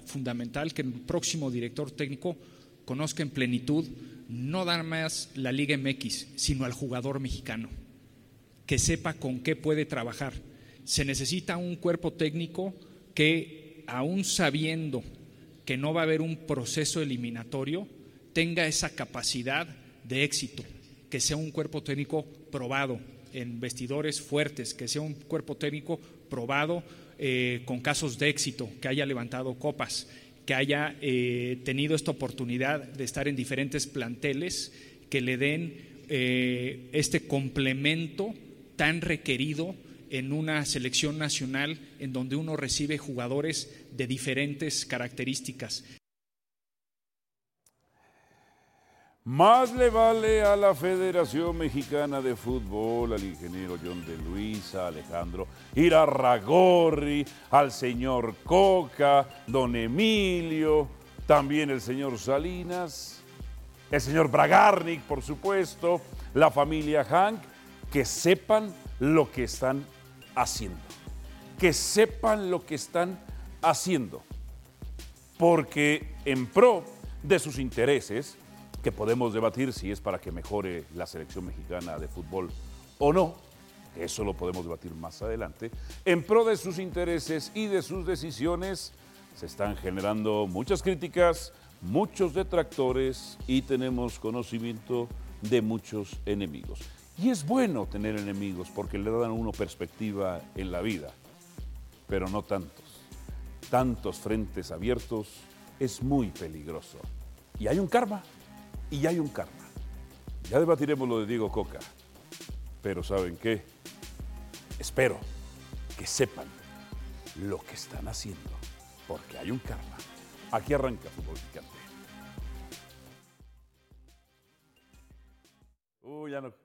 fundamental que el próximo director técnico conozca en plenitud no nada más la Liga MX, sino al jugador mexicano, que sepa con qué puede trabajar. Se necesita un cuerpo técnico que, aún sabiendo que no va a haber un proceso eliminatorio, tenga esa capacidad de éxito, que sea un cuerpo técnico probado en vestidores fuertes, que sea un cuerpo técnico probado con casos de éxito, que haya levantado copas, que haya tenido esta oportunidad de estar en diferentes planteles que le den este complemento tan requerido en una selección nacional en donde uno recibe jugadores de diferentes características. Más le vale a la Federación Mexicana de Fútbol, al ingeniero John de Luisa, Alejandro Irarrágorri, al señor Coca, don Emilio, también el señor Salinas, el señor Bragarnik, por supuesto, la familia Hank, que sepan lo que están haciendo. Que sepan lo que están haciendo. Porque en pro de sus intereses, que podemos debatir si es para que mejore la selección mexicana de fútbol o no, eso lo podemos debatir más adelante, en pro de sus intereses y de sus decisiones se están generando muchas críticas, muchos detractores y tenemos conocimiento de muchos enemigos. Y es bueno tener enemigos porque le dan a uno perspectiva en la vida, pero no tantos. Tantos frentes abiertos es muy peligroso. Y hay un karma. Y hay un karma. Ya debatiremos lo de Diego Coca. Pero ¿saben qué? Espero que sepan lo que están haciendo. Porque hay un karma. Aquí arranca Fútbol Picante. Ya no.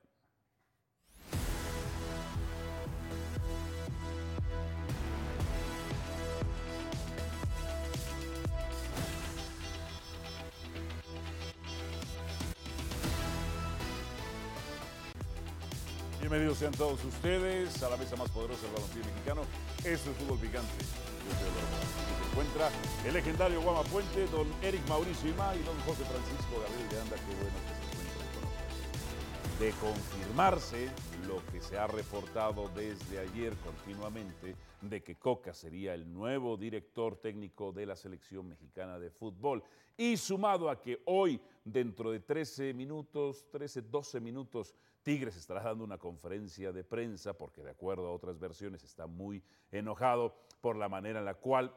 Bienvenidos sean todos ustedes a la mesa más poderosa del balompié mexicano. Esto es Fútbol Picante. Yo soy Eduardo Morales. Aquí se encuentra el legendario Guama Puente, don Eric Mauricio Imá y don José Francisco Gabriel de Anda. Qué bueno que se encuentren con nosotros. De confirmarse lo que se ha reportado desde ayer continuamente, de que Coca sería el nuevo director técnico de la selección mexicana de fútbol. Y sumado a que hoy, dentro de 12 minutos, Tigres estará dando una conferencia de prensa porque, de acuerdo a otras versiones, está muy enojado por la manera en la cual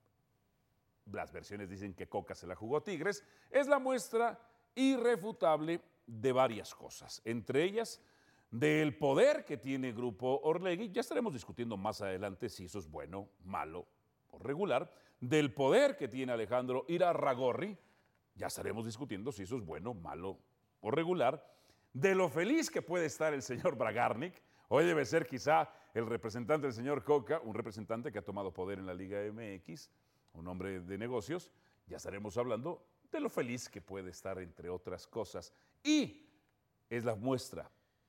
las versiones dicen que Coca se la jugó a Tigres. Es la muestra irrefutable de varias cosas, entre ellas del poder que tiene Grupo Orlegui. Ya estaremos discutiendo más adelante si eso es bueno, malo o regular. Del poder que tiene Alejandro Irarrágorri, ya estaremos discutiendo si eso es bueno, malo o regular. De lo feliz que puede estar el señor Bragarnik. Hoy debe ser quizá el representante del señor Coca, un representante que ha tomado poder en la Liga MX, un hombre de negocios. Ya estaremos hablando de lo feliz que puede estar, entre otras cosas. Y es la muestra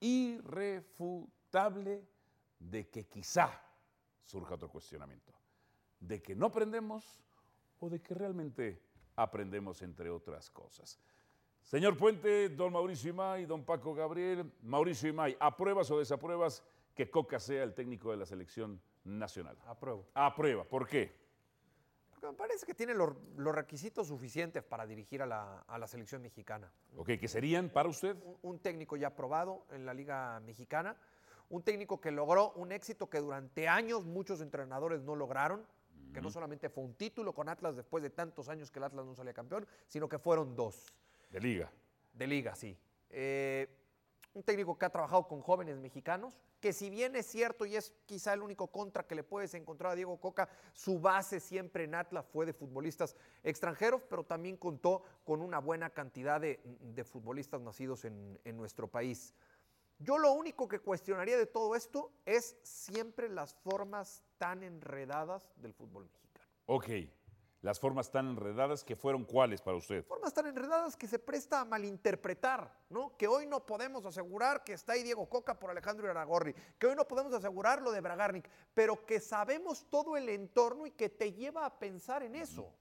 irrefutable de que quizá surja otro cuestionamiento. De que no aprendemos o de que realmente aprendemos, entre otras cosas. Señor Puente, don Mauricio Imay, don Paco Gabriel. Mauricio Imay, ¿apruebas o desapruebas que Coca sea el técnico de la selección nacional? Apruebo. Aprueba, ¿por qué? Porque me parece que tiene los requisitos suficientes para dirigir a la selección mexicana. Ok, ¿qué serían para usted? Un técnico ya probado en la Liga Mexicana, un técnico que logró un éxito que durante años muchos entrenadores no lograron, que no solamente fue un título con Atlas después de tantos años que el Atlas no salía campeón, sino que fueron 2. De liga. De liga, sí. Un técnico que ha trabajado con jóvenes mexicanos, que si bien es cierto y es quizá el único contra que le puedes encontrar a Diego Coca, su base siempre en Atlas fue de futbolistas extranjeros, pero también contó con una buena cantidad de futbolistas nacidos en nuestro país. Yo lo único que cuestionaría de todo esto es siempre las formas tan enredadas del fútbol mexicano. Ok. Las formas tan enredadas, ¿que fueron cuáles para usted? Formas tan enredadas que se presta a malinterpretar, ¿no? Que hoy no podemos asegurar que está ahí Diego Coca por Alejandro Irarrágorri, que hoy no podemos asegurar lo de Bragarnik, pero que sabemos todo el entorno y que te lleva a pensar en eso.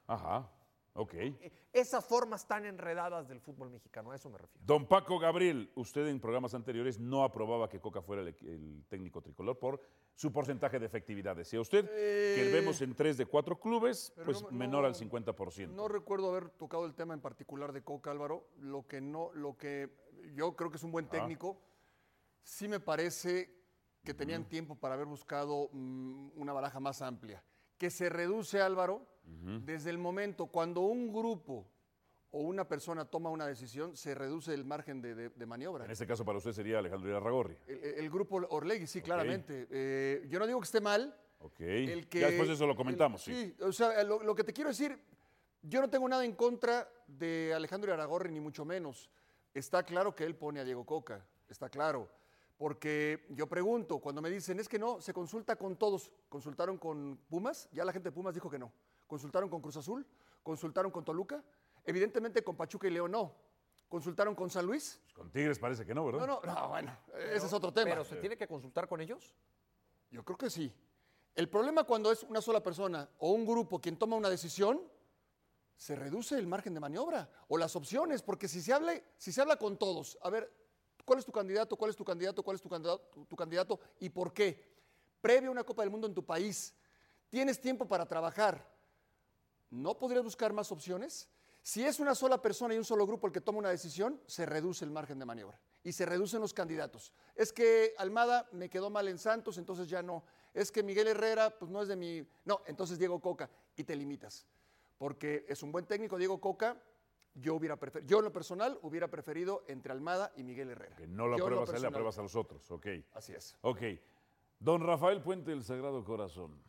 Ajá, ok. Esas formas tan enredadas del fútbol mexicano, a eso me refiero. Don Paco Gabriel, usted en programas anteriores no aprobaba que Coca fuera el técnico tricolor por su porcentaje de efectividad. Decía usted que vemos en 3 de 4 clubes, Pero pues menor al 50%. No recuerdo haber tocado el tema en particular de Coca, Álvaro. Lo que yo creo que es un buen técnico. Sí me parece que tenían tiempo para haber buscado una baraja más amplia. Que se reduce, Álvaro, desde el momento cuando un grupo o una persona toma una decisión, se reduce el margen de maniobra. En este caso para usted sería Alejandro Irarrágorri. El grupo Orlegui, sí, claramente. Yo no digo que esté mal. Ok, ya después de eso lo comentamos, sí. Sí, o sea, lo que te quiero decir, yo no tengo nada en contra de Alejandro Irarrágorri, ni mucho menos. Está claro que él pone a Diego Coca, está claro. Porque yo pregunto, cuando me dicen, es que no, se consulta con todos. ¿Consultaron con Pumas? Ya la gente de Pumas dijo que no. ¿Consultaron con Cruz Azul? ¿Consultaron con Toluca? Evidentemente con Pachuca y León no. ¿Consultaron con San Luis? Pues con Tigres parece que no, ¿verdad? No, bueno, ese es otro tema. ¿Pero se tiene que consultar con ellos? Yo creo que sí. El problema cuando es una sola persona o un grupo quien toma una decisión, se reduce el margen de maniobra o las opciones, porque si se habla con todos, a ver, ¿cuál es tu candidato? ¿Cuál es tu candidato? ¿Cuál es tu candidato? ¿Y por qué? Previo a una Copa del Mundo en tu país, tienes tiempo para trabajar. ¿No podrías buscar más opciones? Si es una sola persona y un solo grupo el que toma una decisión, se reduce el margen de maniobra y se reducen los candidatos. Es que Almada me quedó mal en Santos, entonces ya no. Es que Miguel Herrera, pues no es de mi... No, entonces Diego Coca, y te limitas. Porque es un buen técnico, Diego Coca. Yo en lo personal hubiera preferido entre Almada y Miguel Herrera. Que no lo apruebas a él, le apruebas a los otros, ok. Así es. Ok. Don Rafael Puente del Sagrado Corazón,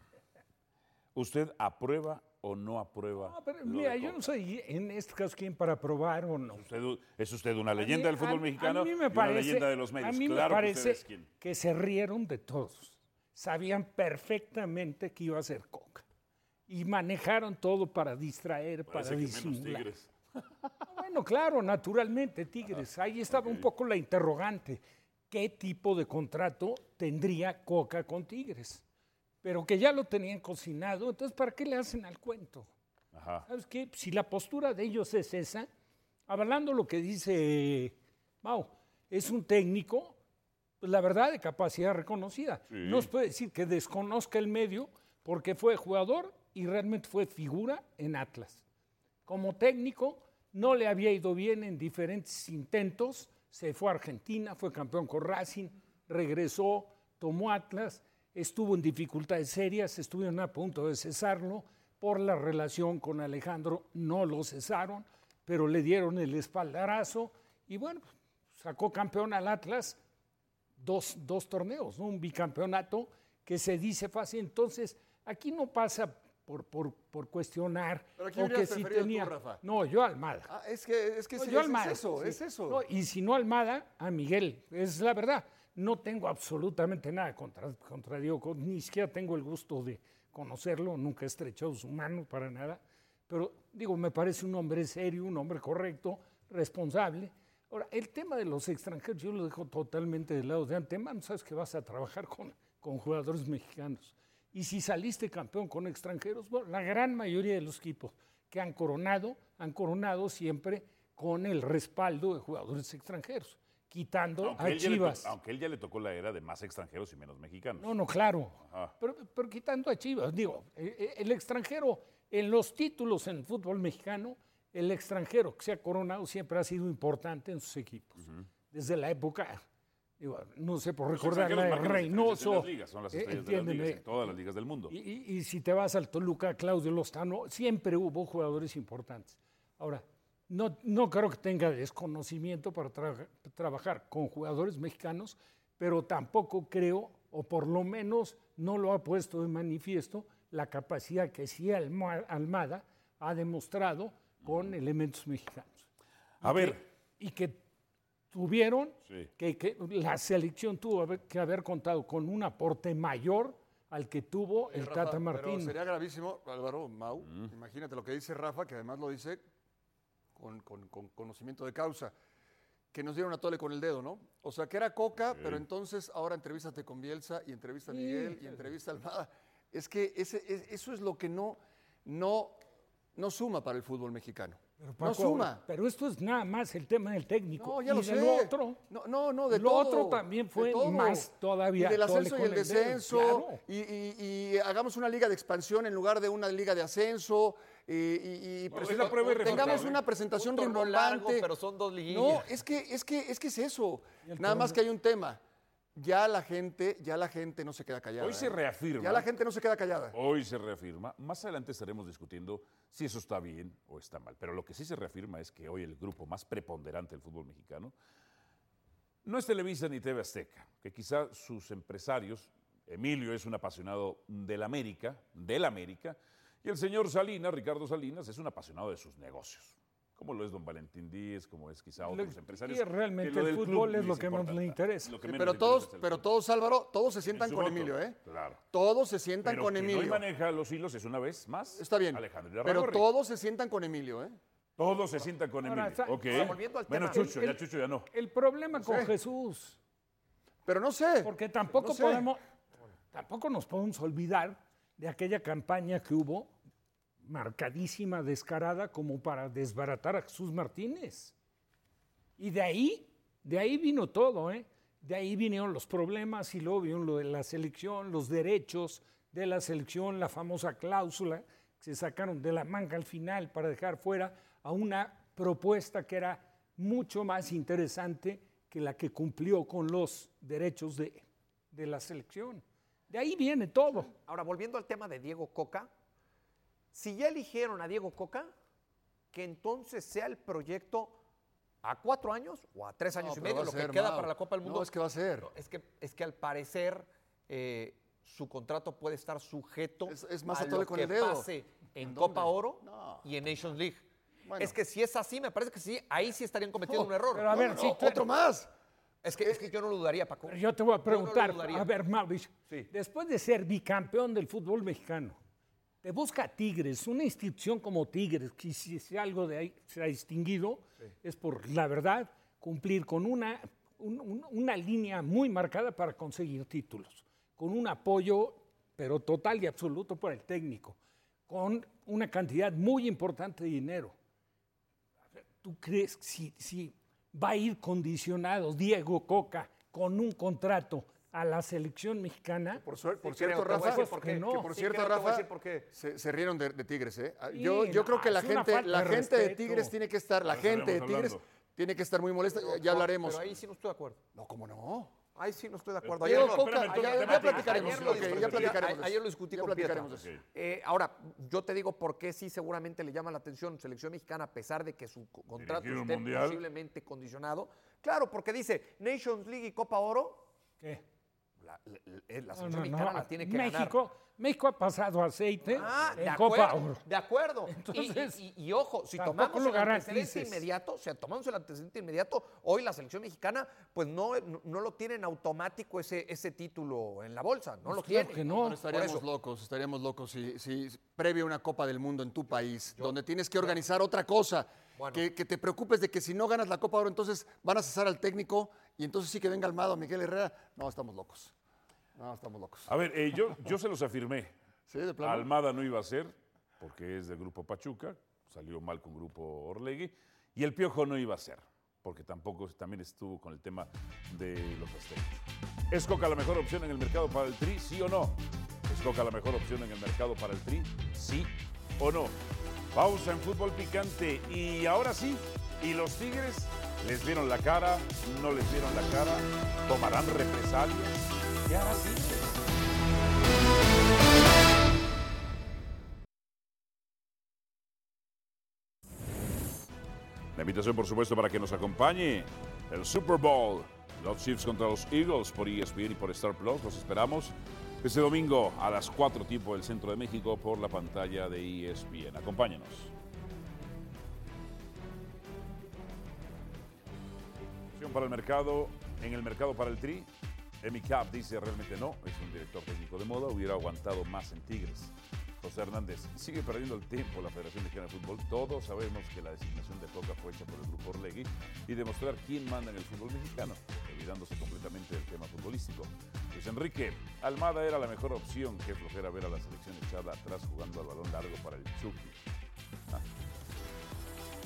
¿usted aprueba o no aprueba? No, pero lo mira, de yo Coca? no soy en este caso quien para aprobar o no. ¿Es usted una leyenda del fútbol mexicano a mí me y parece, una leyenda de los medios? A mí Claro me que usted parece es quien. que se rieron de todos. Sabían perfectamente que iba a ser Coca. Y manejaron todo para distraer, Parece para que menos disimular. Tigres. Bueno, claro, naturalmente, Tigres. Ahí estaba un poco la interrogante. ¿Qué tipo de contrato tendría Coca con Tigres? Pero que ya lo tenían cocinado, entonces ¿para qué le hacen al cuento? Ajá. ¿Sabes qué? Si la postura de ellos es esa, avalando lo que dice Mau, es un técnico, pues la verdad, de capacidad reconocida. Sí. No se puede decir que desconozca el medio porque fue jugador y realmente fue figura en Atlas. Como técnico, no le había ido bien en diferentes intentos. Se fue a Argentina, fue campeón con Racing, regresó, tomó Atlas, estuvo en dificultades serias, estuvieron a punto de cesarlo. Por la relación con Alejandro no lo cesaron, pero le dieron el espaldarazo y bueno, sacó campeón al Atlas dos torneos, ¿no? Un bicampeonato que se dice fácil. Entonces, aquí no pasa por cuestionar. ¿Pero a quién hubieras preferido tú, Rafa? No, yo a Almada. Ah, es que No, sí, yo es Almada, eso, sí. es eso. No, y si no Almada, a Miguel. Es la verdad. No tengo absolutamente nada contra Diego, ni siquiera tengo el gusto de conocerlo, nunca he estrechado su mano para nada. Pero digo, me parece un hombre serio, un hombre correcto, responsable. Ahora, el tema de los extranjeros, yo lo dejo totalmente de lado. De antemano, sabes que vas a trabajar con jugadores mexicanos. Y si saliste campeón con extranjeros, bueno, la gran mayoría de los equipos que han coronado siempre con el respaldo de jugadores extranjeros, quitando a Chivas. Aunque él ya le tocó la era de más extranjeros y menos mexicanos. No, claro. Ajá. Pero quitando a Chivas, digo, el extranjero, en los títulos en el fútbol mexicano, el extranjero que se ha coronado siempre ha sido importante en sus equipos. Desde la época, digo, no sé por recordar la de Reynoso. Las ligas, son las estrellas de las ligas, en todas las ligas del mundo. Y si te vas al Toluca, Claudio Lozano, siempre hubo jugadores importantes. Ahora, no creo que tenga desconocimiento para trabajar con jugadores mexicanos, pero tampoco creo, o por lo menos no lo ha puesto de manifiesto, la capacidad que sí Almada ha demostrado con elementos mexicanos. Y que tuvieron, Sí. que la selección tuvo que haber contado con un aporte mayor al que tuvo el Rafa, Tata Martino. Pero sería gravísimo, Álvaro, Mau, imagínate lo que dice Rafa, que además lo dice con conocimiento de causa, que nos dieron a tole con el dedo, ¿no? O sea, que era Coca, pero entonces ahora entrevístate con Bielsa y entrevista a Miguel y entrevista a Almada. Es que eso es lo que no no suma para el fútbol mexicano. Pero, No Paco, suma. pero esto es nada más el tema del técnico. No, ya y lo del sé. otro. No, de Lo todo. otro también de fue todo. más todavía. Y del ascenso y con el descenso. Claro. Y hagamos una liga de expansión en lugar de una liga de ascenso. Es la prueba irrefutable. tengamos una presentación Un torneo rimbombante. largo, pero son 2 liguillas. No, es que es eso. Nada más que hay un tema. Ya la gente no se queda callada. Hoy se reafirma. Ya la gente no se queda callada. Hoy se reafirma. Más adelante estaremos discutiendo si eso está bien o está mal. Pero lo que sí se reafirma es que hoy el grupo más preponderante del fútbol mexicano no es Televisa ni TV Azteca, que quizá sus empresarios, Emilio es un apasionado del América, y el señor Salinas, Ricardo Salinas, es un apasionado de sus negocios. Como lo es don Valentín Díez, como es quizá otros empresarios. Y realmente que lo el del fútbol club es lo les que más importa. le interesa. Lo que menos Pero le interesa todos, es el pero club. todos, Álvaro, todos se En sientan su con voto, Emilio, ¿eh? Claro. Todos se sientan Pero con quien Emilio. hoy maneja los hilos es una vez más Está bien. Alejandro Pero Irarrágorri. todos se sientan con Emilio, ¿eh? Todos se sientan con Ahora, Emilio. Ok. ahora, volviendo al Bueno, tema. Chucho ya no. El problema con sé. Jesús, Pero no sé. porque tampoco No sé. tampoco nos podemos olvidar de aquella campaña que hubo, marcadísima, descarada, como para desbaratar a Jesús Martínez. Y de ahí vino todo, ¿eh? De ahí vinieron los problemas y luego vino lo de la selección, los derechos de la selección, la famosa cláusula que se sacaron de la manga al final para dejar fuera a una propuesta que era mucho más interesante que la que cumplió con los derechos de la selección. De ahí viene todo. Ahora, volviendo al tema de Diego Coca, si ya eligieron a Diego Coca, que entonces sea el proyecto a 4 años o a 3 años y pero medio, va a lo que ser, queda Mau. para la Copa del Mundo. No, es que va a ser. No, es que al parecer su contrato puede estar sujeto Es más a atole lo con que el dedo. pase en ¿En Copa dónde? Oro No. y en Nations League. Bueno. Es que si es así, me parece que sí, ahí sí estarían cometiendo un error. pero a ver, si tú- Otro más. Es que yo no lo dudaría, Paco. Pero yo te voy a Yo no lo preguntar, dudaría. a ver, Mauricio, Sí. después de ser bicampeón del fútbol mexicano, te busca Tigres, una institución como Tigres, que si algo de ahí se ha distinguido, es por, la verdad, cumplir con una línea muy marcada para conseguir títulos, con un apoyo, pero total y absoluto por el técnico, con una cantidad muy importante de dinero. A ver, ¿tú crees que si va a ir condicionado Diego Coca con un contrato a la selección mexicana? Por Sí, cierto, creo, te voy a Rafa, decir por qué. que no. que por Sí, cierto, creo, te voy a Rafa, decir por qué. se rieron de Tigres, ¿eh? Sí, Yo no, creo que la es una gente, falta la de gente de respeto. Tigres tiene que estar, la Ahora gente de estaremos Tigres hablando. tiene que estar muy molesta. Ya hablaremos. Pero ahí sí no estoy de acuerdo. No, ¿cómo no? Ahí sí no estoy de acuerdo. Diego Ayer lo- Coca, espérame, ya temática. platicaremos. Ayer lo ok, discutimos. ya platicaremos. de Ayer eso. lo discutí Ya con Pietra. platicaremos de eso. Ahora, yo te digo por qué sí seguramente le llama la atención selección mexicana a pesar de que su contrato Dirigir un esté mundial. posiblemente condicionado. Claro, porque dice Nations League y Copa Oro, ¿Qué? la selección mexicana la tiene que México ha pasado aceite ganar. en Copa Oro. De acuerdo. Entonces, y ojo, si tampoco tomamos lo el antecedente garantices. inmediato, hoy la selección mexicana pues no lo tiene en automático ese título en la bolsa, no lo claro tiene. que no. Pero estaríamos locos si previo a una Copa del Mundo en tu país, donde tienes que organizar otra cosa, Bueno. que te preocupes de que si no ganas la Copa Oro, entonces van a cesar al técnico y entonces sí que venga Almada o Miguel Herrera. No, estamos locos. No, estamos locos. A ver, yo se los afirmé. Sí, de plano. Almada no iba a ser, porque es del Grupo Pachuca, salió mal con Grupo Orlegui, y el Piojo no iba a ser, porque también estuvo con el tema de los aztecas. ¿Es Coca la mejor opción en el mercado para el Tri, sí o no? ¿Es Coca la mejor opción en el mercado para el Tri, sí o no? Pausa en Fútbol Picante, y ahora sí, ¿y los Tigres? ¿Les vieron la cara? ¿No les vieron la cara? ¿Tomarán represalias? ¿Qué hará Tigres? La invitación, por supuesto, para que nos acompañe el Super Bowl. Los Chiefs contra los Eagles por ESPN y por Star Plus. Los esperamos este domingo a las 4 tiempo del Centro de México por la pantalla de ESPN. Acompáñenos. Para el mercado, en el mercado para el Tri, Emi Cap dice realmente no, es un director técnico de moda, hubiera aguantado más en Tigres. José Hernández, sigue perdiendo el tiempo la Federación Mexicana de Fútbol. Todos sabemos que la designación de Coca fue hecha por el Grupo Orlegui y demostrar quién manda en el fútbol mexicano, olvidándose completamente del tema futbolístico. Luis Enrique, Almada era la mejor opción, qué flojera ver a la selección echada atrás jugando al balón largo para el Chucky.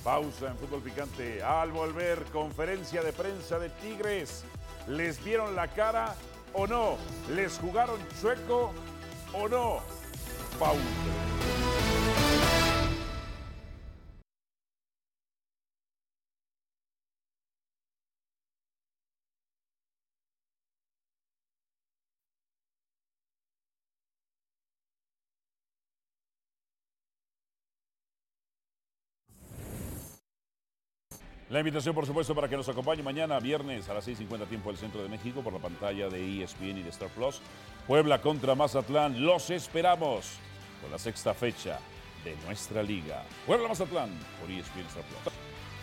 Pausa en Fútbol Picante. Al volver, conferencia de prensa de Tigres. ¿Les vieron la cara o no? ¿Les jugaron chueco o no? Pausa. La invitación, por supuesto, para que nos acompañe mañana, viernes, a las 6:50 tiempo del Centro de México, por la pantalla de ESPN y de Star Plus. Puebla contra Mazatlán. Los esperamos con la sexta fecha de nuestra liga. Puebla-Mazatlán por ESPN y Star Plus.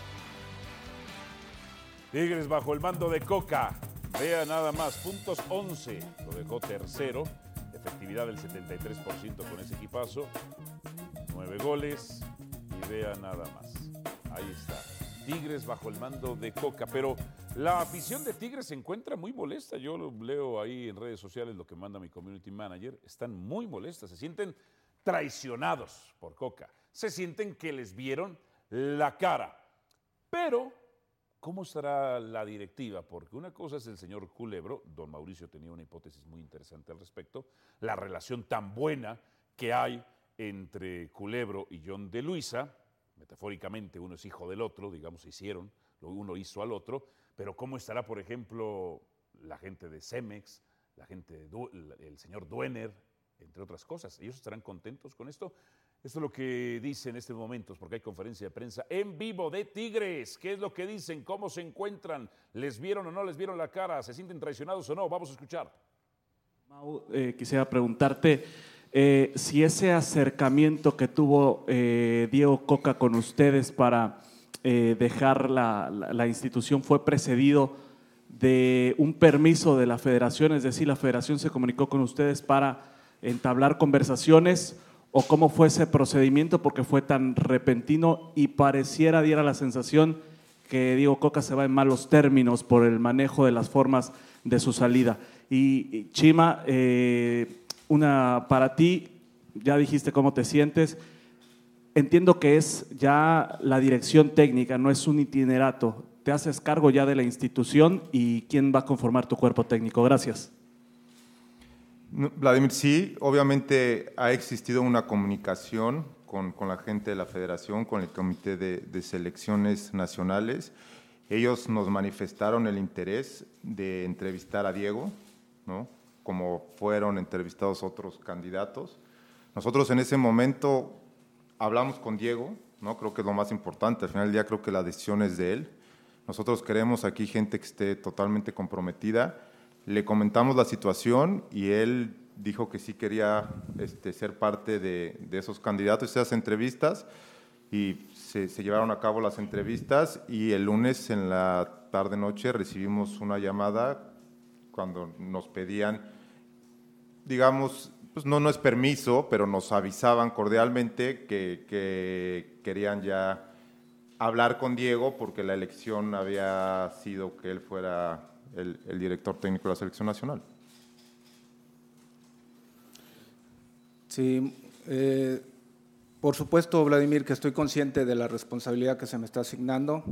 Tigres bajo el mando de Coca. Vea nada más, puntos 11. Lo dejó tercero. Efectividad del 73% con ese equipazo. 9 goles. Y vea nada más. Ahí está. Tigres bajo el mando de Coca, pero la afición de Tigres se encuentra muy molesta. Yo lo leo ahí en redes sociales, lo que manda mi community manager. Están muy molestas, se sienten traicionados por Coca. Se sienten que les vieron la cara. Pero, ¿cómo estará la directiva? Porque una cosa es el señor Culebro, don Mauricio tenía una hipótesis muy interesante al respecto, la relación tan buena que hay entre Culebro y John de Luisa. Metafóricamente, uno es hijo del otro, digamos, se hicieron, uno hizo al otro, pero ¿cómo estará, por ejemplo, la gente de Cemex, la gente el señor Duener, entre otras cosas? ¿Ellos estarán contentos con esto? Esto es lo que dicen en estos momentos, porque hay conferencia de prensa en vivo de Tigres. ¿Qué es lo que dicen? ¿Cómo se encuentran? ¿Les vieron o no les vieron la cara? ¿Se sienten traicionados o no? Vamos a escuchar. Mau, quisiera preguntarte si ese acercamiento que tuvo Diego Coca con ustedes para dejar la institución fue precedido de un permiso de la federación, es decir, la federación se comunicó con ustedes para entablar conversaciones, o cómo fue ese procedimiento, porque fue tan repentino y diera la sensación que Diego Coca se va en malos términos por el manejo de las formas de su salida. Y Chima, para ti, ya dijiste cómo te sientes. Entiendo que es ya la dirección técnica, no es un itinerato. ¿Te haces cargo ya de la institución y quién va a conformar tu cuerpo técnico? Gracias. Vladimir, sí, obviamente ha existido una comunicación con la gente de la federación, con el comité de selecciones nacionales. Ellos nos manifestaron el interés de entrevistar a Diego, ¿no?, como fueron entrevistados otros candidatos. Nosotros en ese momento hablamos con Diego, ¿no? Creo que es lo más importante. Al final del día creo que la decisión es de él. Nosotros queremos aquí gente que esté totalmente comprometida. Le comentamos la situación y él dijo que sí quería ser parte de esos candidatos, esas entrevistas, y se llevaron a cabo las entrevistas, y el lunes en la tarde-noche recibimos una llamada cuando nos pedían, digamos, pues no es permiso, pero nos avisaban cordialmente que querían ya hablar con Diego porque la elección había sido que él fuera el director técnico de la selección nacional. Sí, por supuesto, Vladimir, que estoy consciente de la responsabilidad que se me está asignando.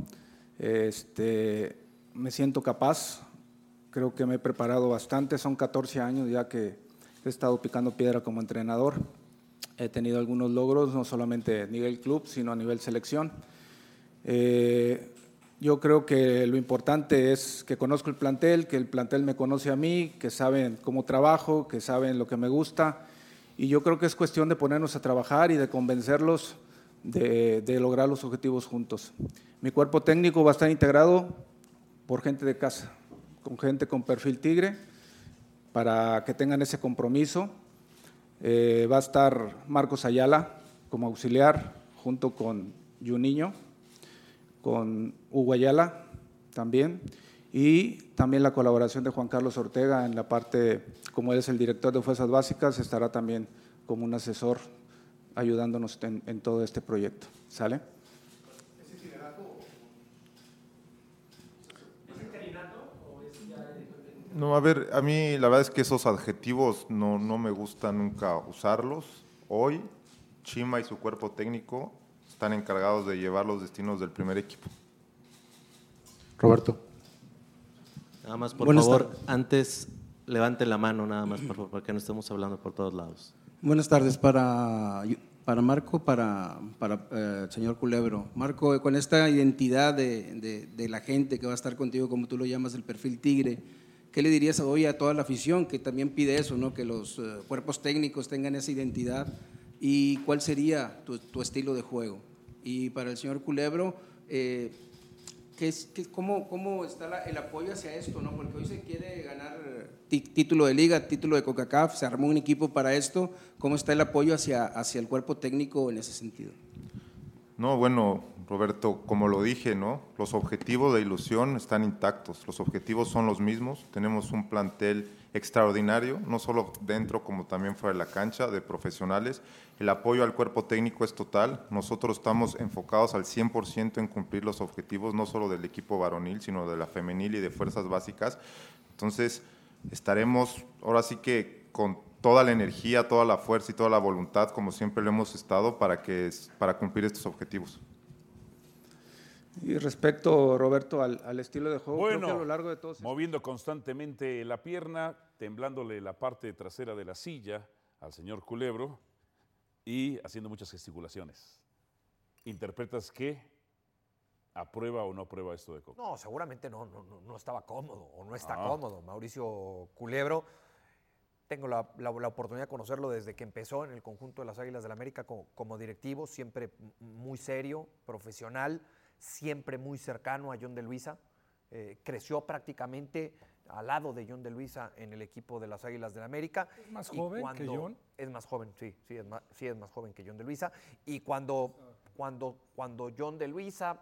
Me siento capaz, creo que me he preparado bastante, son 14 años ya que he estado picando piedra como entrenador. He tenido algunos logros, no solamente a nivel club, sino a nivel selección. Yo creo que lo importante es que conozco el plantel, que el plantel me conoce a mí, que saben cómo trabajo, que saben lo que me gusta, y yo creo que es cuestión de ponernos a trabajar y de convencerlos de lograr los objetivos juntos. Mi cuerpo técnico va a estar integrado por gente de casa, con gente con perfil Tigre, para que tengan ese compromiso. Va a estar Marcos Ayala como auxiliar, junto con Juninho, con Hugo Ayala también, y también la colaboración de Juan Carlos Ortega en la parte, como él es el director de Fuerzas Básicas, estará también como un asesor ayudándonos en todo este proyecto. ¿Sale? No, a ver, a mí la verdad es que esos adjetivos no me gusta nunca usarlos. Hoy, Chima y su cuerpo técnico están encargados de llevar los destinos del primer equipo. Roberto. Nada más, por Buenas favor, tardes. antes levante la mano, nada más, por favor, para que no estemos hablando por todos lados. Buenas tardes para Marco, para el señor Culebro. Marco, con esta identidad de la gente que va a estar contigo, como tú lo llamas, el perfil tigre, ¿qué le dirías hoy a toda la afición que también pide eso, ¿no? Que los cuerpos técnicos tengan esa identidad? ¿Y cuál sería tu estilo de juego? Y para el señor Culebro, ¿cómo está el apoyo hacia esto, ¿no? Porque hoy se quiere ganar título de liga, título de CONCACAF, se armó un equipo para esto. ¿Cómo está el apoyo hacia el cuerpo técnico en ese sentido? No, bueno, Roberto, como lo dije, ¿no? Los objetivos de Ilusión están intactos, los objetivos son los mismos, tenemos un plantel extraordinario, no solo dentro como también fuera de la cancha, de profesionales. El apoyo al cuerpo técnico es total, nosotros estamos enfocados al 100% en cumplir los objetivos, no solo del equipo varonil, sino de la femenil y de fuerzas básicas. Entonces, estaremos ahora sí que con toda la energía, toda la fuerza y toda la voluntad, como siempre lo hemos estado, para cumplir estos objetivos. Y respecto, Roberto, al estilo de juego, Bueno, creo que a lo largo de todos... moviendo constantemente la pierna, temblándole la parte trasera de la silla al señor Culebro y haciendo muchas gesticulaciones. ¿Interpretas que aprueba o no aprueba esto de Coca? No, seguramente no estaba cómodo o no está cómodo. Mauricio Culebro, tengo la oportunidad de conocerlo desde que empezó en el conjunto de las Águilas del América como directivo, siempre muy serio, profesional, siempre muy cercano a John de Luisa. Creció prácticamente al lado de John de Luisa en el equipo de las Águilas del América. ¿Es más joven que John? Es más joven, sí es más joven que John de Luisa. Y cuando John de Luisa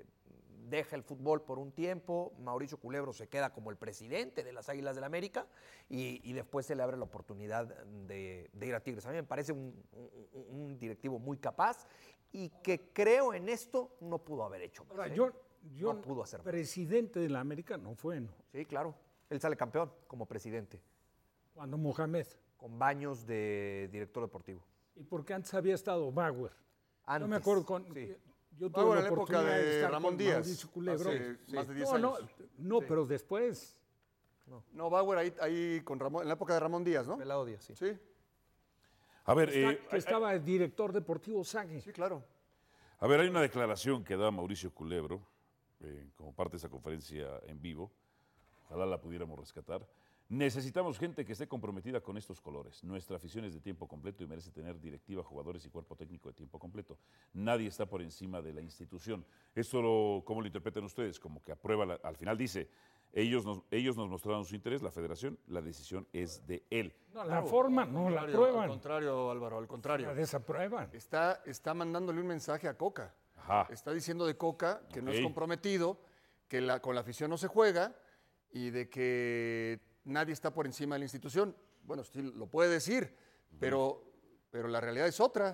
deja el fútbol por un tiempo, Mauricio Culebro se queda como el presidente de las Águilas del América y después se le abre la oportunidad de ir a Tigres. A mí me parece un directivo muy capaz y que creo en esto no pudo haber hecho más. Ahora, John no pudo hacer más. Presidente de la América no fue, ¿no? Sí, claro. Él sale campeón como presidente. Cuando Mohamed. Con Baños de director deportivo. Y porque antes había estado Bauer. Antes, no me acuerdo con... Sí. Yo tuve Bauer la en la época oportunidad de estar Ramón con Díaz, Mauricio Culebro. hace más de 10 años. No, pero después. No, Bauer ahí con Ramón, en la época de Ramón Díaz, ¿no? Pelado Díaz, sí. Sí, A ver, Que estaba el director deportivo Sague. sí, claro. a ver, hay una declaración que da Mauricio Culebro como parte de esa conferencia en vivo. Ojalá la pudiéramos rescatar. Necesitamos gente que esté comprometida con estos colores. Nuestra afición es de tiempo completo y merece tener directiva, jugadores y cuerpo técnico de tiempo completo. Nadie está por encima de la institución. ¿Esto cómo lo interpretan ustedes? Como que aprueba, al final dice, ellos nos mostraron su interés, la federación, la decisión es de él. No, la forma no la Al aprueban. contrario, Álvaro, al contrario. La desaprueban. Está mandándole un mensaje a Coca. Ajá. Está diciendo de Coca que no es Ok. comprometido, que con la afición no se juega y de que nadie está por encima de la institución. Bueno, sí, lo puede decir, pero la realidad es otra,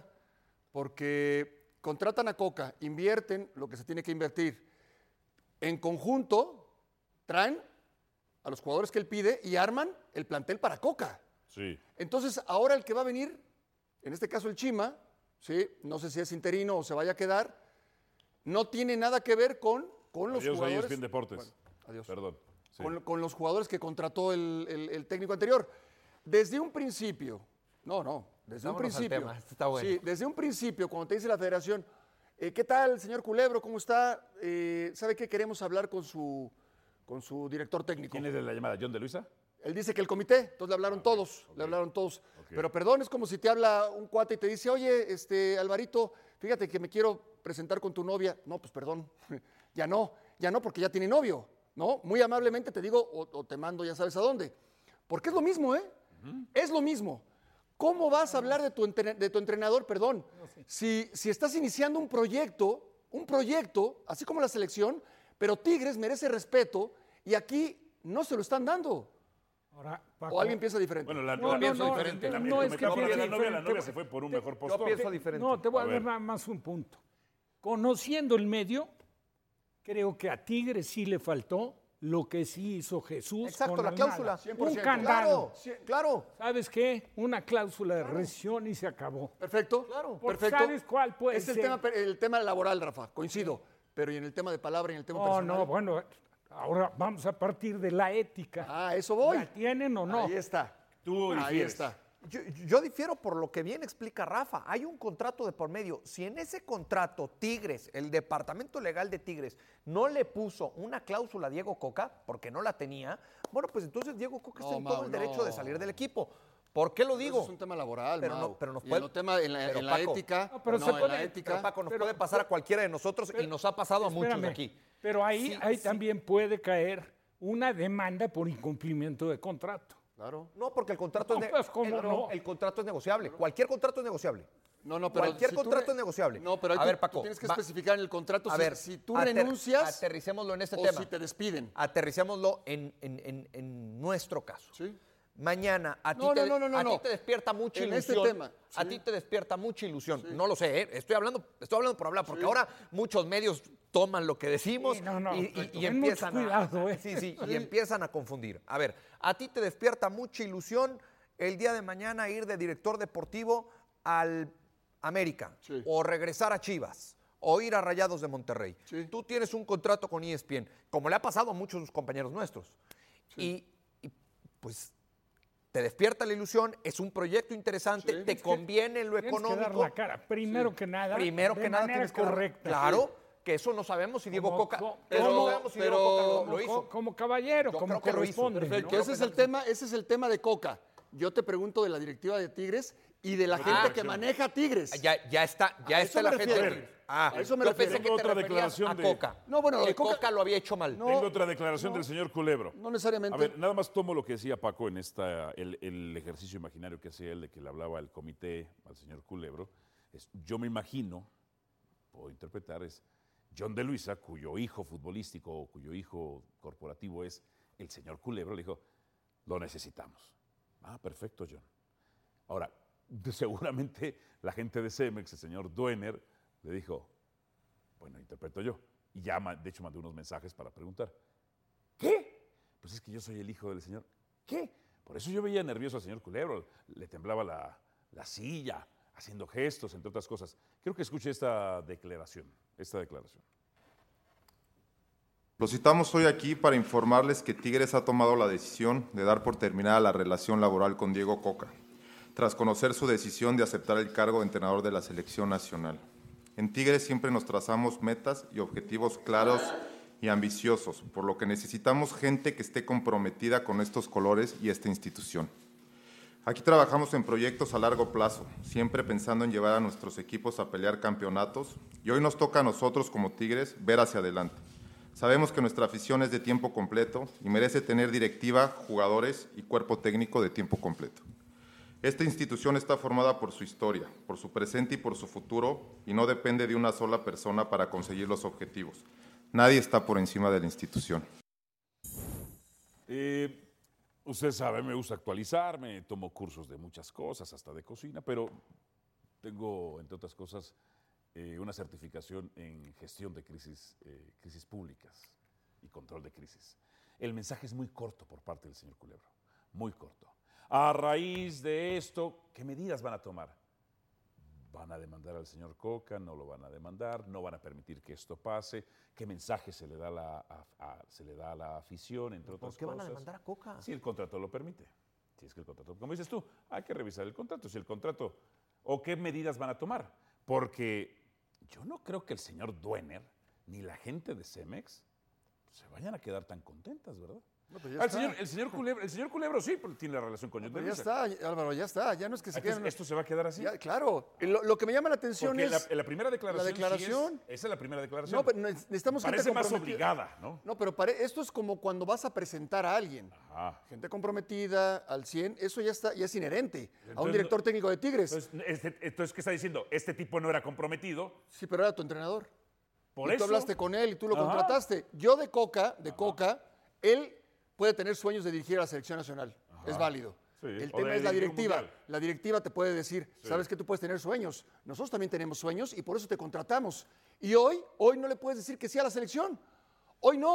porque contratan a Coca, invierten lo que se tiene que invertir. En conjunto, traen a los jugadores que él pide y arman el plantel para Coca. Sí. Entonces, ahora el que va a venir, en este caso el Chima, ¿sí? No sé si es interino o se vaya a quedar, no tiene nada que ver con los Adiós, jugadores. ESPN Deportes. Bueno, adiós. Perdón. Sí. Con los jugadores que contrató el técnico anterior. Desde un principio, desde Vámonos un al principio. tema, esto está bueno. Sí, desde un principio, cuando te dice la federación, ¿qué tal, señor Culebro? ¿Cómo está? ¿Sabe qué? Queremos hablar con su director técnico. ¿Quién es de la llamada? ¿John de Luisa? Él dice que el comité, entonces le hablaron todos, le hablaron todos. Ok. Pero perdón, es como si te habla un cuate y te dice, oye, Alvarito, fíjate que me quiero presentar con tu novia. No, pues perdón, ya no, porque ya tiene novio, ¿no? Muy amablemente te digo, o te mando ya sabes a dónde. Porque es lo mismo, ¿eh? Es lo mismo. ¿Cómo vas a hablar de tu entrenador, perdón? Si estás iniciando un proyecto, así como la selección, pero Tigres merece respeto y aquí no se lo están dando. Ahora, O alguien piensa diferente. Bueno, la No, novia no, diferente. no, La no es que metáfora de piense la novia diferente. se fue por un mejor Yo postor. pienso diferente. No, te voy a, A dar ver. nada más un punto. Conociendo el medio, creo que a Tigres sí le faltó lo que sí hizo Jesús. Exacto, con la Almada. cláusula. 100%. Un candado. Claro. ¿Sabes qué? Una cláusula de rescisión y se acabó. Perfecto. Claro. Porque Perfecto. ¿sabes cuál puede es ser? el tema laboral, Rafa, coincido. Pero ¿y en el tema de palabra y en el tema Oh, personal? no, bueno, ahora vamos a partir de la ética. Ah, eso voy. ¿La tienen o no? Ahí está. Tú Ahí difieres. está. Yo difiero por lo que bien explica Rafa. Hay un contrato de por medio. Si en ese contrato Tigres, el departamento legal de Tigres, no le puso una cláusula a Diego Coca, porque no la tenía, bueno, pues entonces Diego Coca está en todo el derecho de salir del equipo. ¿Por qué lo digo? Eso es un tema laboral, Pero Mau. no, pero nos Y puede- en, tema, en la, pero, en la Paco, ética, no, pero no, se en puede- la ética, Pero Paco, nos Pero- puede pasar a cualquiera de nosotros y nos ha pasado a muchos Espérame, aquí. Pero ahí, Sí, ahí sí. también puede caer una demanda por incumplimiento de contrato. claro. No, porque el contrato, No, pues, ¿cómo no? el contrato es negociable. Cualquier contrato es negociable. No, no, pero Cualquier si tú contrato re- es negociable. No, pero ahí A tú, ver, Paco, tú tienes que va- especificar en el contrato A si, ver, si tú ater- renuncias aterricémoslo en este o tema. si te despiden. Aterricémoslo en nuestro caso. ¿Sí? Mañana a ti, No, te, no, no, no, a ti no. te despierta mucha En este ilusión. tema, A sí. ti te despierta mucha ilusión. No lo sé, ¿eh? Estoy hablando por hablar, porque ahora muchos medios toman lo que decimos Sí, no, y ten empiezan mucho cuidado, ¿eh? Sí, y empiezan a confundir. A ver, a ti te despierta mucha ilusión el día de mañana ir de director deportivo al América Sí. o regresar a Chivas o ir a Rayados de Monterrey. Sí. Tú tienes un contrato con ESPN, como le ha pasado a muchos de sus compañeros nuestros. Y pues te despierta la ilusión, es un proyecto interesante, Sí. te conviene en lo Tienes que dar económico. la cara. Primero que nada, Primero de que nada manera tienes que dar- correcta. Claro, que eso no sabemos si Diego Como- Coca. co- Eso pero- no sabemos si Diego pero- Coca lo Como, hizo. como caballero, Yo como creo que lo hizo. corresponde. Perfecto. ¿no? Ese es el tema de Coca. Yo te pregunto de la directiva de Tigres y de la gente que maneja Tigres. Ya está A eso la me gente. refiero. Ah, A eso me yo refiero. pensé que Tengo te otra referías declaración a de- Coca. No, bueno, lo de que Coca lo había hecho mal. No, Tengo otra declaración del señor Culebro. No necesariamente. A ver, nada más tomo lo que decía Paco en el ejercicio imaginario que hacía él, de que le hablaba al comité, al señor Culebro. Yo me imagino, puedo interpretar, es John de Luisa, cuyo hijo futbolístico o cuyo hijo corporativo es el señor Culebro, le dijo, lo necesitamos. Ah, perfecto, John. Ahora, seguramente la gente de Cemex, el señor Duener, le dijo, bueno, interpreto yo. Y ya, de hecho, mandé unos mensajes para preguntar. ¿Qué? Pues es que yo soy el hijo del señor. ¿Qué? Por eso yo veía nervioso al señor Culebro. Le temblaba la silla, haciendo gestos, entre otras cosas. Quiero que escuche esta declaración. Los citamos hoy aquí para informarles que Tigres ha tomado la decisión de dar por terminada la relación laboral con Diego Coca, tras conocer su decisión de aceptar el cargo de entrenador de la selección nacional. En Tigres siempre nos trazamos metas y objetivos claros y ambiciosos, por lo que necesitamos gente que esté comprometida con estos colores y esta institución. Aquí trabajamos en proyectos a largo plazo, siempre pensando en llevar a nuestros equipos a pelear campeonatos, y hoy nos toca a nosotros como Tigres ver hacia adelante. Sabemos que nuestra afición es de tiempo completo y merece tener directiva, jugadores y cuerpo técnico de tiempo completo. Esta institución está formada por su historia, por su presente y por su futuro, y no depende de una sola persona para conseguir los objetivos. Nadie está por encima de la institución. Usted sabe, me gusta actualizarme, tomo cursos de muchas cosas, hasta de cocina, pero tengo, entre otras cosas, una certificación en gestión de crisis públicas y control de crisis. El mensaje es muy corto por parte del señor Culebro, muy corto. A raíz de esto, ¿qué medidas van a tomar? ¿Van a demandar al señor Coca? ¿No lo van a demandar? ¿No van a permitir que esto pase? ¿Qué mensaje se le da a la afición, entre otras cosas? ¿Por qué van a demandar a Coca? Si el contrato lo permite. Si es que el contrato, como dices tú, hay que revisar el contrato. Si el contrato, o qué medidas van a tomar. Porque yo no creo que el señor Duener ni la gente de Cemex se vayan a quedar tan contentas, ¿verdad? No, pero ya está. El señor Culebro sí tiene la relación con John de Pero ya Luisa. está, Álvaro, ya está. Ya no es que se queden. ¿Esto se va a quedar así? Ya, claro. Lo que me llama la atención Porque es. la primera declaración. La declaración. Sí esa es la primera declaración. No, pero necesitamos gente Parece más comprometida. obligada, ¿no? No, pero esto es como cuando vas a presentar a alguien. Ajá. Gente comprometida, al 100, eso ya está, ya es inherente a un Entonces, director técnico de Tigres. Entonces, ¿qué está diciendo? Este tipo no era comprometido. Sí, pero era tu entrenador. Por y eso. tú hablaste con él y tú lo Ajá. contrataste. Yo de Coca, él puede tener sueños de dirigir a la selección nacional. Es válido. Sí, El o tema de es la dirigir un directiva. mundial. La directiva te puede decir, sabes que tú puedes tener sueños. Nosotros también tenemos sueños y por eso te contratamos. Y hoy no le puedes decir que sí a la selección. Hoy no.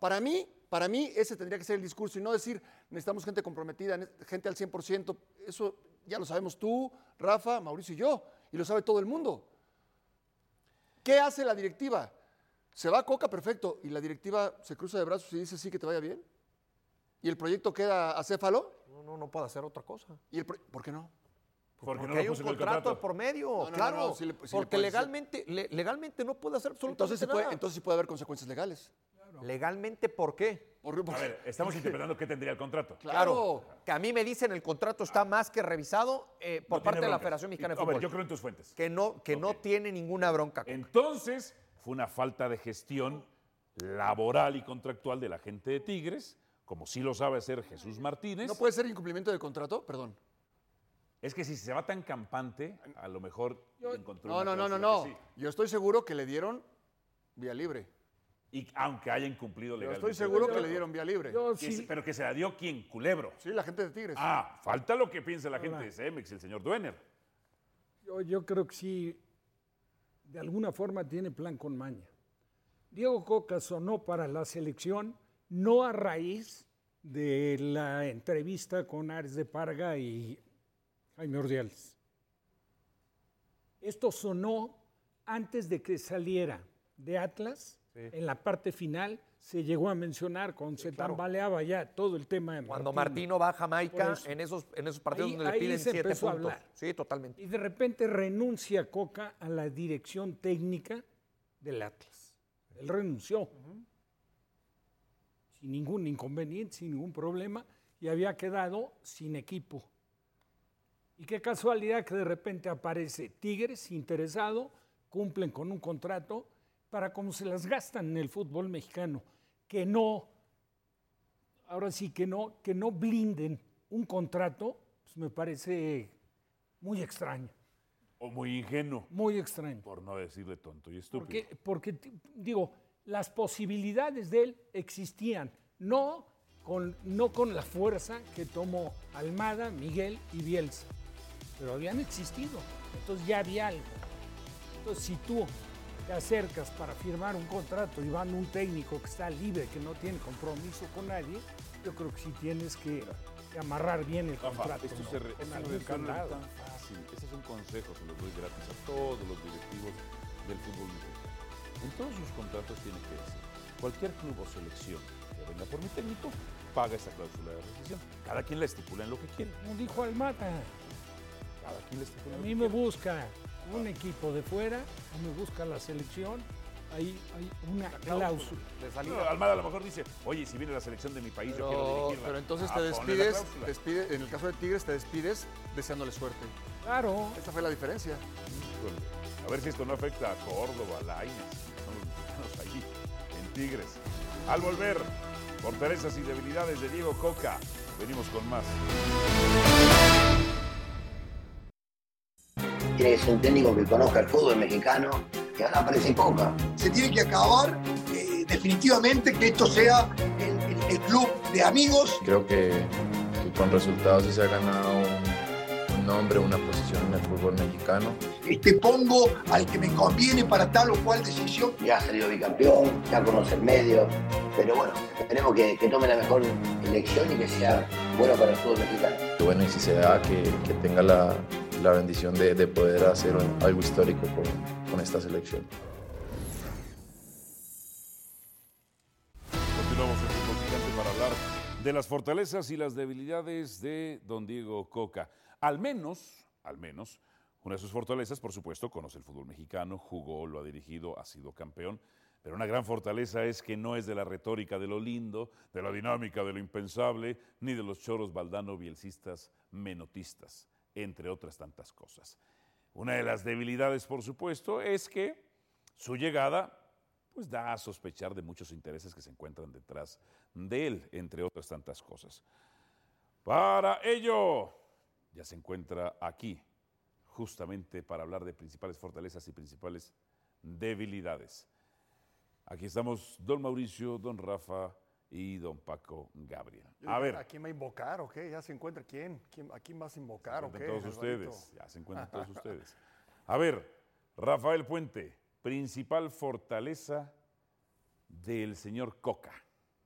Para mí ese tendría que ser el discurso y no decir necesitamos gente comprometida, gente al 100%. Eso ya lo sabemos tú, Rafa, Mauricio y yo, y lo sabe todo el mundo. ¿Qué hace la directiva? Se va Coca, perfecto, y la directiva se cruza de brazos y dice sí, que te vaya bien. ¿Y el proyecto queda acéfalo? No puede hacer otra cosa. ¿Por qué no? Porque hay un contrato por medio, claro. Porque legalmente no puede hacer absolutamente nada. Entonces sí puede haber consecuencias legales. Claro. ¿Legalmente por qué? A ver, estamos interpretando qué tendría el contrato. Claro, que a mí me dicen el contrato está más que revisado por parte de la Federación Mexicana de Fútbol. A ver, yo creo en tus fuentes. Que no tiene ninguna bronca. Entonces, fue una falta de gestión laboral y contractual de la gente de Tigres, como sí lo sabe hacer Jesús Martínez. ¿No puede ser incumplimiento de contrato? Perdón. Es que si se va tan campante, a lo mejor encontró No. Sí. Yo estoy seguro que le dieron vía libre. Y aunque haya incumplido legalmente. Yo estoy seguro que le dieron vía libre. Pero que se la dio ¿quién? Culebro. Sí, la gente de Tigres. Falta lo que piensa la gente de Cemex, el señor Duener. Yo creo que sí, de alguna forma tiene plan con maña. Diego Coca sonó para la selección no a raíz de la entrevista con Ares de Parga y Jaime Ordiales. Esto sonó antes de que saliera de Atlas. Sí. En la parte final se llegó a mencionar cuando se tambaleaba ya todo el tema de Martino. Cuando Martino va a Jamaica en esos partidos donde le piden 7 puntos. A hablar. Sí, totalmente. Y de repente renuncia Coca a la dirección técnica del Atlas. Él renunció. Sin ningún inconveniente, sin ningún problema, y había quedado sin equipo. Y qué casualidad que de repente aparece Tigres interesado, cumplen con un contrato para cómo se las gastan en el fútbol mexicano, que no blinden un contrato, pues me parece muy extraño. O muy ingenuo. Muy extraño. Por no decirle tonto y estúpido. Porque digo, las posibilidades de él existían, no con la fuerza que tomó Almada, Miguel y Bielsa, pero habían existido, entonces ya había algo. Entonces si tú te acercas para firmar un contrato y van un técnico que está libre, que no tiene compromiso con nadie, yo creo que sí tienes que amarrar bien el contrato. Esto no es tan fácil. Ese es un consejo, se los doy gratis a todos los directivos del fútbol mexicano. En todos sus contratos tiene que decir, cualquier club o selección que venga por mi técnico, paga esa cláusula de rescisión. Cada quien la estipula en lo que quiere. Como dijo Almada. Cada quien la estipula en lo que quiere. A mí me busca un equipo de fuera, me busca la selección, hay una cláusula. Almada a lo mejor dice, oye, si viene la selección de mi país, yo quiero dirigirla. Pero entonces te despides, en el caso de Tigres te despides deseándole suerte. Claro. Esa fue la diferencia. A ver si esto no afecta a Córdoba, a Lainez, son los mexicanos ahí, en Tigres. Al volver, fortalezas y debilidades de Diego Coca. Venimos con más. Tiene que ser un técnico que conozca el fútbol mexicano, y ahora aparece Coca. Se tiene que acabar definitivamente que esto sea el club de amigos. Creo que con resultados se ha ganado un nombre, una posición en el fútbol mexicano. Pongo al que me conviene para tal o cual decisión. Ya ha salido bicampeón, ya conoce el medio, pero bueno, esperemos que tome la mejor elección y que sea bueno para el fútbol mexicano. Bueno, y si se da, que tenga la bendición de poder hacer algo histórico con esta selección. Continuamos en Fútbol Picante para hablar de las fortalezas y las debilidades de don Diego Coca. Al menos, una de sus fortalezas, por supuesto, conoce el fútbol mexicano, jugó, lo ha dirigido, ha sido campeón, pero una gran fortaleza es que no es de la retórica de lo lindo, de la dinámica de lo impensable, ni de los choros Valdano bielcistas menotistas, entre otras tantas cosas. Una de las debilidades, por supuesto, es que su llegada pues da a sospechar de muchos intereses que se encuentran detrás de él, entre otras tantas cosas. Para ello, ya se encuentra aquí, justamente para hablar de principales fortalezas y principales debilidades. Aquí estamos don Mauricio, don Rafa y don Paco Gabriel. A ver. ¿A quién va a invocar o qué? ¿Ya se encuentra quién? ¿A quién vas a invocar o qué? Todos ustedes, ya se encuentran todos ustedes. A ver, Rafael Puente, principal fortaleza del señor Coca.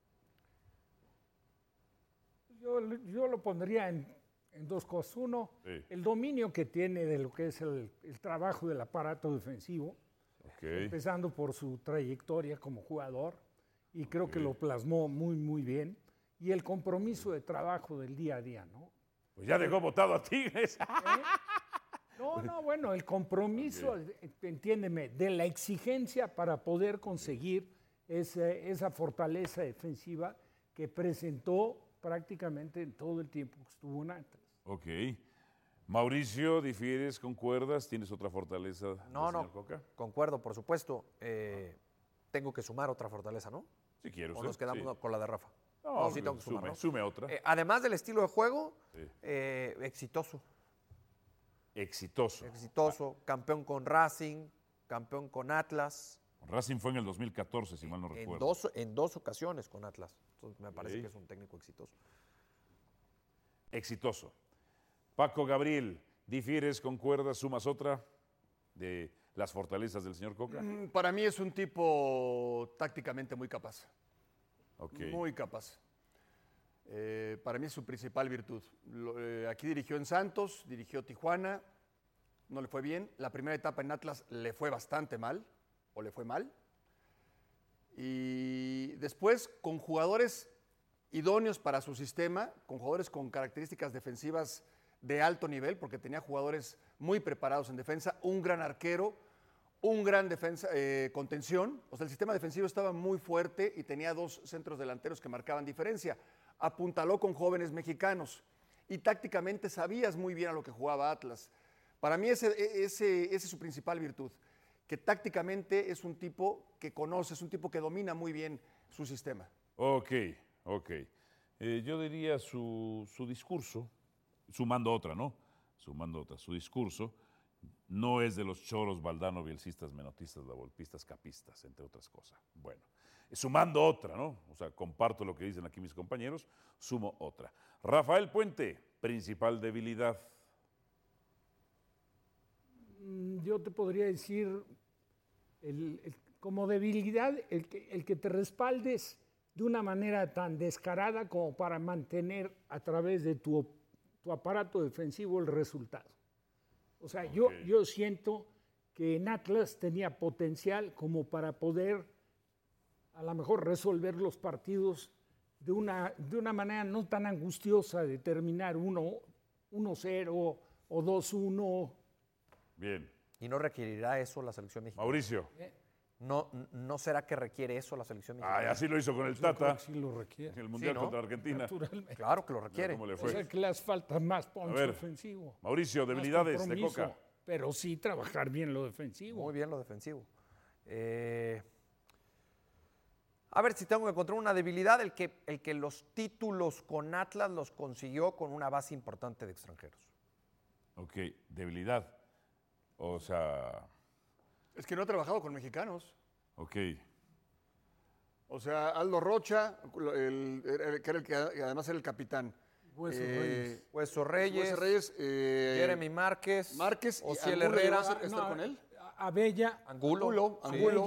Yo lo pondría en dos cosas. Uno, el dominio que tiene de lo que es el trabajo del aparato defensivo, empezando por su trayectoria como jugador, y creo que lo plasmó muy, muy bien, y el compromiso de trabajo del día a día, ¿no? Pues ya dejó votado a Tigres. No, bueno, el compromiso, entiéndeme, de la exigencia para poder conseguir esa fortaleza defensiva que presentó prácticamente en todo el tiempo que estuvo en Atlas. Ok. Mauricio, ¿difieres, concuerdas? ¿Tienes otra fortaleza del señor Coca? Concuerdo, por supuesto. Tengo que sumar otra fortaleza, ¿no? Si quiero. ¿O nos quedamos con la de Rafa? No, sí tengo que sumar, ¿no? Sume otra. Además del estilo de juego, exitoso. Exitoso, campeón con Racing, campeón con Atlas. Racing fue en el 2014, si mal no recuerdo. En dos ocasiones con Atlas. Entonces me parece que es un técnico exitoso. Exitoso. Paco Gabriel, ¿difieres, concuerdas, sumas otra de las fortalezas del señor Coca? Para mí es un tipo tácticamente muy capaz. Muy capaz. Para mí es su principal virtud. Aquí dirigió en Santos, dirigió Tijuana, no le fue bien. La primera etapa en Atlas le fue bastante mal, o le fue mal. Y después, con jugadores idóneos para su sistema, con jugadores con características defensivas de alto nivel, porque tenía jugadores muy preparados en defensa, un gran arquero, un gran defensa, contención. O sea, el sistema defensivo estaba muy fuerte y tenía dos centros delanteros que marcaban diferencia. Apuntaló con jóvenes mexicanos y tácticamente sabías muy bien a lo que jugaba Atlas. Para mí ese es su principal virtud, que tácticamente es un tipo que conoce, es un tipo que domina muy bien su sistema. Ok. Yo diría su discurso, sumando otra, ¿no? Sumando otra. Su discurso no es de los choros, Valdano, bielcistas, menotistas, lavolpistas, capistas, entre otras cosas. Bueno, sumando otra, ¿no? O sea, comparto lo que dicen aquí mis compañeros, sumo otra. Rafael Puente, principal debilidad. Yo te podría decir, como debilidad, el que te respaldes de una manera tan descarada como para mantener a través de tu aparato defensivo el resultado. O sea, yo siento que en Atlas tenía potencial como para poder a lo mejor resolver los partidos de una manera no tan angustiosa de terminar 1-0 o 2-1. Bien. ¿Y no requerirá eso la selección mexicana? Mauricio. ¿No será que requiere eso la selección mexicana? Así lo hizo con el Tata. Sí lo requiere. En el Mundial contra Argentina. Naturalmente. Claro que lo requiere. ¿Cómo le fue? O sea, que les falta más punch ofensivo. Mauricio, debilidades de Coca. Pero sí trabajar bien lo defensivo. Muy bien lo defensivo. A ver si tengo que encontrar una debilidad, el que los títulos con Atlas los consiguió con una base importante de extranjeros. Ok, debilidad. O sea... Es que no ha trabajado con mexicanos. Ok. O sea, Aldo Rocha, que era el que además era el capitán. Hueso Reyes. Jeremy Márquez. Ociel Herrera. ¿Estar con él? Abella. Angulo.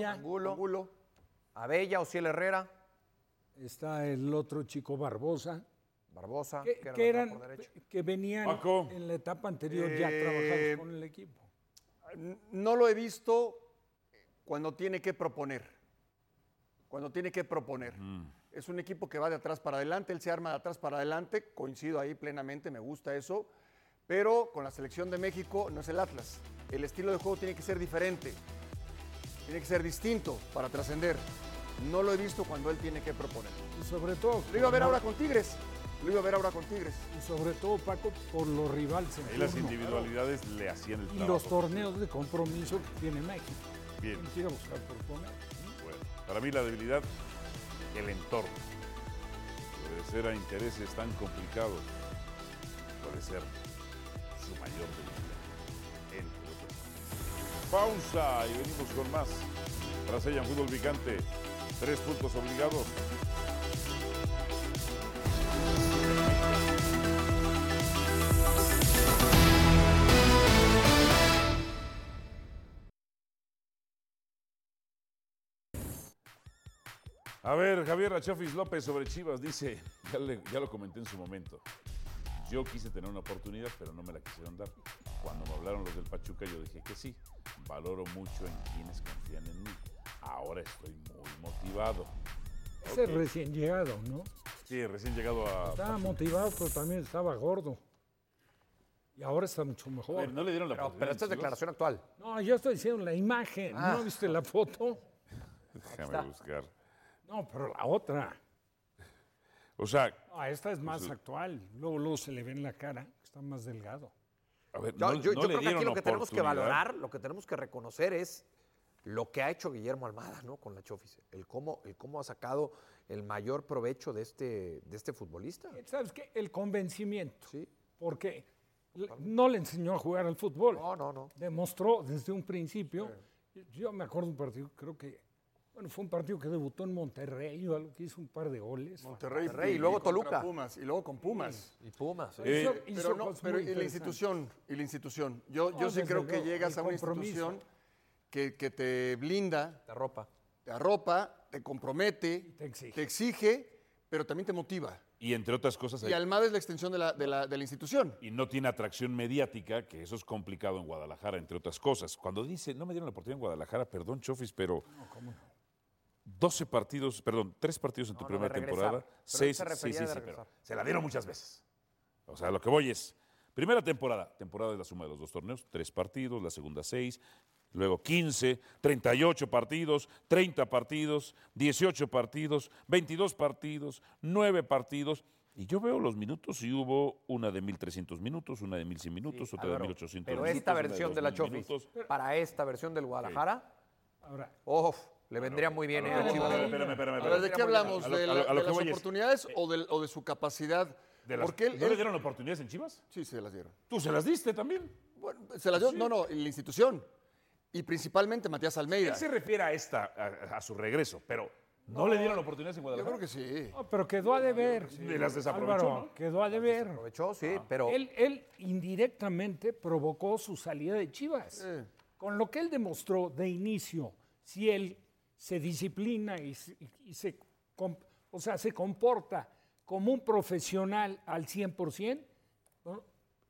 Abella, Ociel Herrera. Está el otro chico Barbosa. Que venían Paco. En la etapa anterior ya trabajados con el equipo. No lo he visto cuando tiene que proponer. Es un equipo que va de atrás para adelante, él se arma de atrás para adelante, coincido ahí plenamente, me gusta eso, pero con la selección de México no es el Atlas. El estilo de juego tiene que ser diferente, tiene que ser distinto para trascender. No lo he visto cuando él tiene que proponer. Y sobre todo... Lo iba a ver ahora con Tigres. Y sobre todo, Paco, por los rivales. Ahí las individualidades le hacían el trabajo. Y los torneos de compromiso que tiene México. Bien. Quiero buscar proponer. Bueno, para mí la debilidad, el entorno. Obedecer a intereses tan complicados puede ser su mayor debilidad. Entre otros. Pausa y venimos con más. Tras ella en Fútbol Picante, 3 puntos obligados. A ver, Javier Achofis López sobre Chivas dice, ya lo comenté en su momento, yo quise tener una oportunidad, pero no me la quisieron dar. Cuando me hablaron los del Pachuca, yo dije que sí. Valoro mucho en quienes confían en mí. Ahora estoy muy motivado. Ese recién llegado, ¿no? Sí, recién llegado a... Estaba motivado, pero también estaba gordo. Y ahora está mucho mejor. Bueno, no le dieron la oportunidad. Pero esta es declaración actual. No, yo estoy diciendo la imagen. ¿No viste la foto? Déjame buscar. No, pero la otra. O sea... Esta es más actual. Luego se le ve en la cara que está más delgado. A ver, Yo creo que aquí lo que tenemos que valorar, lo que tenemos que reconocer es lo que ha hecho Guillermo Almada, ¿no? Con la Chofis. El cómo ha sacado el mayor provecho de este futbolista. ¿Sabes qué? El convencimiento. Sí. Porque no le enseñó a jugar al fútbol. No. Demostró desde un principio. Yo me acuerdo de un partido, creo que... Bueno, fue un partido que debutó en Monterrey o algo que hizo un par de goles. Monterrey y luego Toluca. Pumas, y luego con Pumas. Y Pumas. Pero y la institución. Yo sí creo que llegas a una institución que te blinda, te arropa, te compromete, te exige, pero también te motiva. Y entre otras cosas... Y Almada es la extensión de la institución. Y no tiene atracción mediática, que eso es complicado en Guadalajara, entre otras cosas. Cuando dice, no me dieron la oportunidad en Guadalajara, perdón, Chofis, pero... No, ¿cómo no? 3 partidos en tu primera temporada, 6, sí, pero se la dieron muchas veces. O sea, lo que voy es, primera temporada es la suma de los 2 torneos, 3 partidos, la segunda 6, luego 15, 38 partidos, 30 partidos, 18 partidos, 22 partidos, 9 partidos. Y yo veo los minutos y hubo una de 1.300 minutos, una de 1.100 minutos, otra de 1.800 minutos. Pero esta versión de la Chofis, para esta versión del Guadalajara, le vendría muy bien. Espérame. A ver, ¿de qué hablamos? ¿De las oportunidades o de su capacidad? Porque ¿no le dieron oportunidades en Chivas? Sí, se las dieron. ¿Tú se las diste también? Bueno, se las dio, no, en la institución. Y principalmente Matías Almeida. Él se refiere a su regreso, pero ¿no le dieron oportunidades en Guadalajara? Yo creo que sí. No, pero quedó a deber. Y las desaprovechó, Álvaro, ¿no? quedó a deber. Aprovechó, sí, pero... Él indirectamente provocó su salida de Chivas. Con lo que él demostró de inicio, si él se disciplina y se comporta como un profesional al 100%, ¿no?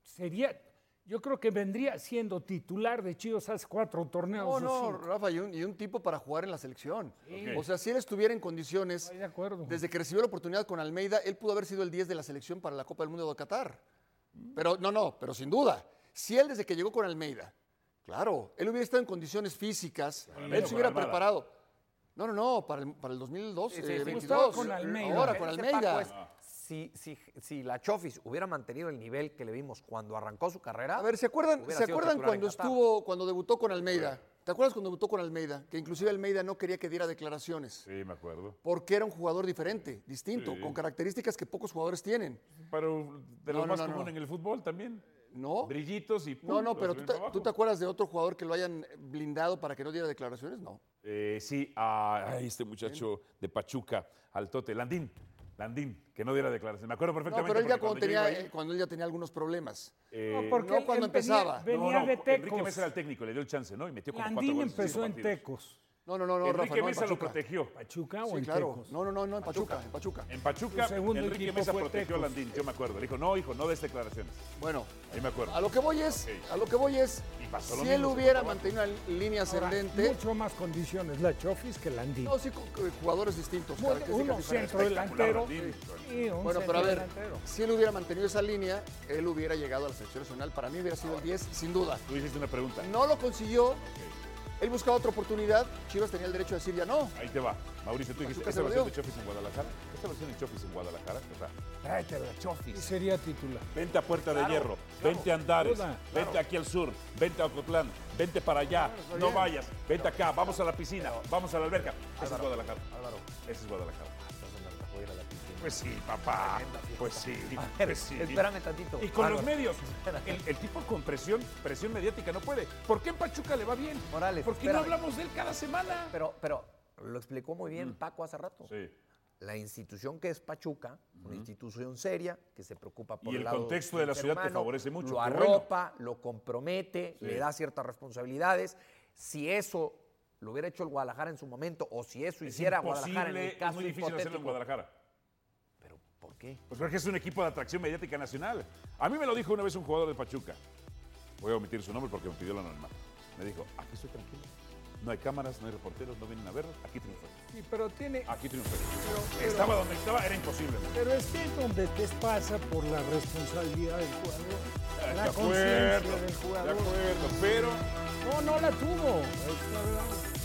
Yo creo que vendría siendo titular de Chivas hace 4 torneos. No, Rafa, y un tipo para jugar en la selección. Sí. O sea, si él estuviera en condiciones, de acuerdo. Desde que recibió la oportunidad con Almeida, él pudo haber sido el 10 de la selección para la Copa del Mundo de Qatar. Pero pero sin duda, si él desde que llegó con Almeida, claro, él hubiera estado en condiciones físicas, él se hubiera preparado. No, para el 2012, 22. Con Almeida. Ahora con Almeida. Si la Chofis hubiera mantenido el nivel que le vimos cuando arrancó su carrera... A ver, ¿se acuerdan cuando debutó con Almeida? ¿Te acuerdas cuando debutó con Almeida? Que inclusive Almeida no quería que diera declaraciones. Sí, me acuerdo. Porque era un jugador diferente, distinto, con características que pocos jugadores tienen. Pero de lo más común en el fútbol también. No. Brillitos y pum, pero ¿tú te acuerdas de otro jugador que lo hayan blindado para que no diera declaraciones? No. Sí, este muchacho de Pachuca, Altote, Landín, que no diera declaraciones. Me acuerdo perfectamente. No, pero él cuando él ya tenía algunos problemas. Porque no cuando empezaba. Venía de Tecos. Enrique Mesa era el técnico, le dio el chance, ¿no? Y metió como Landín 4 goles. Empezó en Tecos. No, Enrique Rafa, Mesa lo protegió. ¿Pachuca o sí, en claro. Tecos? No, en Pachuca. En Pachuca, Enrique Mesa protegió a Tecos. Landín, yo me acuerdo. Le dijo, no des declaraciones. Bueno, ahí me acuerdo. A lo que voy es, si él hubiera mantenido una línea ascendente... Mucho más condiciones la Chofis que Landín. No, sí, jugadores distintos. Uno centro delantero. Bueno, pero a ver, si él hubiera mantenido esa línea, él hubiera llegado a la selección nacional. Para mí hubiera sido el 10, sin duda. Tú hiciste una pregunta. No lo consiguió. Él buscaba otra oportunidad, Chivas tenía el derecho de decir ya no. Ahí te va. Mauricio, tú dijiste, ¿esta versión de Chofis en Guadalajara? ¿Esta versión de Chofis en Guadalajara? O sea, tráete la Chofis. Y sería titular. Vente a Puerta de Hierro, vente a Andares, vente aquí al sur, vente a Ocotlán, vente para allá, no vayas, vente acá, vamos a la piscina, vamos a la alberca. Ese es Guadalajara. Ese es Guadalajara. Pues sí, papá. Pues sí. Espérame tantito. Y con los medios. El tipo con presión mediática no puede. ¿Por qué en Pachuca le va bien? Morales, ¿Por qué no hablamos de él cada semana? Pero lo explicó muy bien Paco hace rato. Sí. La institución que es Pachuca, una institución seria, que se preocupa por el contexto de la ciudad te favorece mucho. Lo arropa, lo compromete, le da ciertas responsabilidades. Si eso lo hubiera hecho el Guadalajara en su momento, o si eso hiciera Guadalajara en el caso es muy difícil hacerlo en Guadalajara. ¿Pero por qué? Pues porque es un equipo de atracción mediática nacional. A mí me lo dijo una vez un jugador de Pachuca. Voy a omitir su nombre porque me pidió el anonimato. Me dijo, aquí estoy tranquilo. No hay cámaras, no hay reporteros, no vienen a ver. Aquí triunfé. Sí, pero tiene... Aquí triunfé. Estaba donde estaba, era imposible. Pero es que es donde te pasa por la responsabilidad del jugador. La de conciencia acuerdo, del jugador. De acuerdo, pero... No la tuvo. Es la verdad.